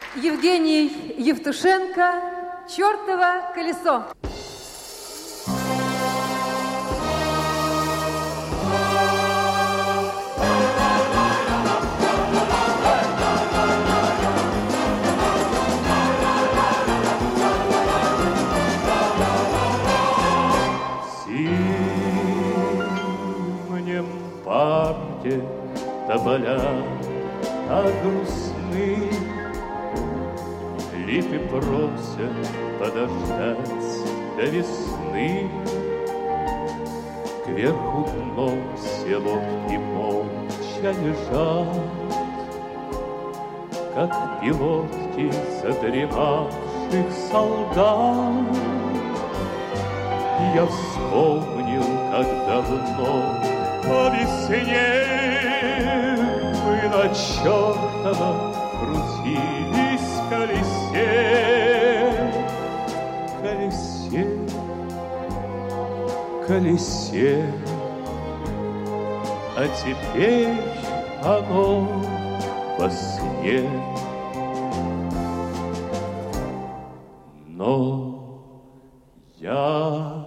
Евгений Евтушенко, «Чертово колесо». Парке тополя так грустны, липы просят подождать до весны. Кверху дном селок и молча лежат, как пилотки задремавших солдат. Я вспомнил, как давно по весне мы на чертовом крутились колесе, колесе, колесе, а теперь оно во сне. Но я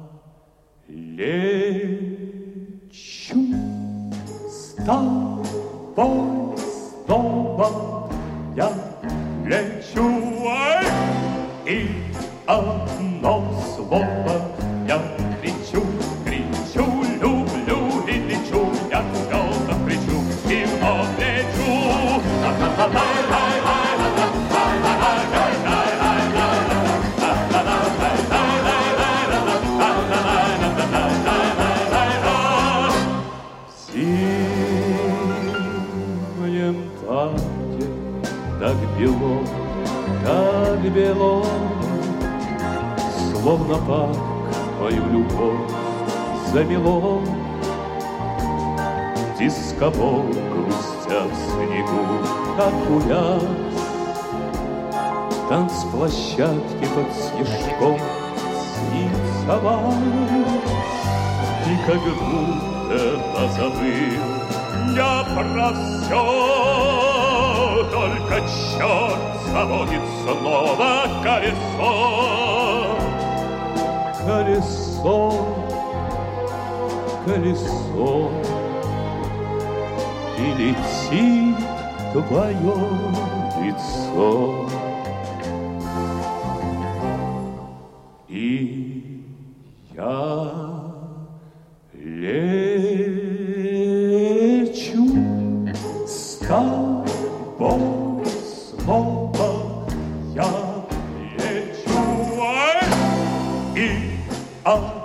лечу с тобой снова, я лечу, и одно слово я кричу, кричу, люблю и лечу, я звездам кричу, и вновь лечу. Так бело, как бело, словно парк мою любовь замело. Дисковол грустя в снегу, как уляс, танцплощадки под снежком снится вам. И как будто позабыл я про все, только черт заводит снова колесо. Колесо, колесо, и летит твое лицо. И я лечу с тобой снова, я лечу, и